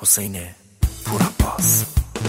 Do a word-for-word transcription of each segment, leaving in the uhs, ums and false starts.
حسین پورعباس.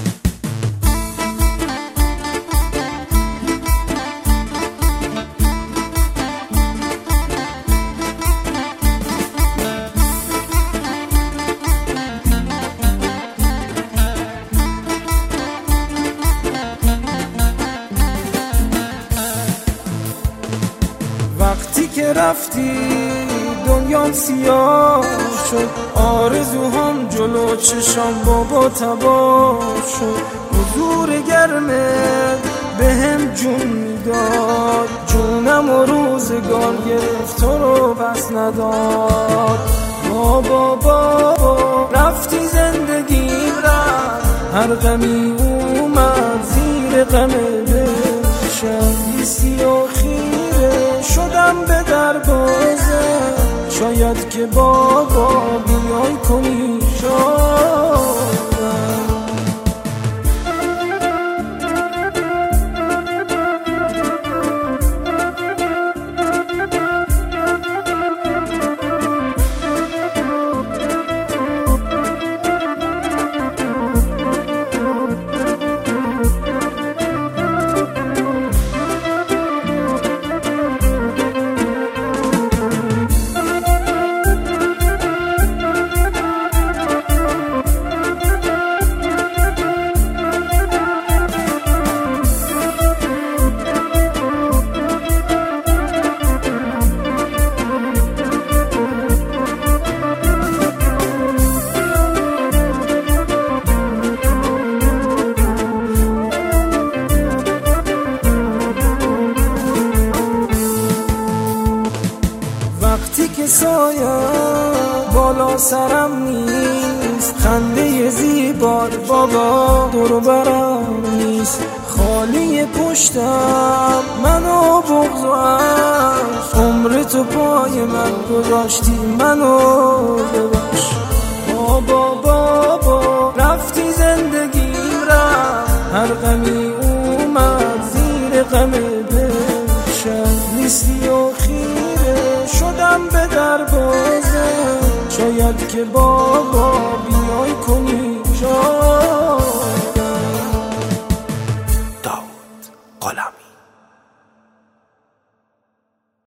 وقتی که رفتی دنیام سیاه شد، آرزوهام جلو چشام بابا تباه شد. حضور گرمت به هم جون میداد، جونم و روزگار گرفت تو رو پس نداد. بابا بابا رفتی زندگیم رفت، هر غمی اومد زیر غم دلشم. لیسی و خیره شدم به دروازه، شاید که بابا بیای کنی شادم. وقتی که سایه بالا سرم نیست، خنده زیبار بابا دور برم نیست. خالی پشتم منو بغض و عشق، عمر تو پای من گذاشتی منو ببخش. بابا بابا رفتی زندگیم رفت، هر غمی اومد زیر غم دلشم. لیسی و خیره شدم به دروازه، شاید که بابا بیای کنی شاد.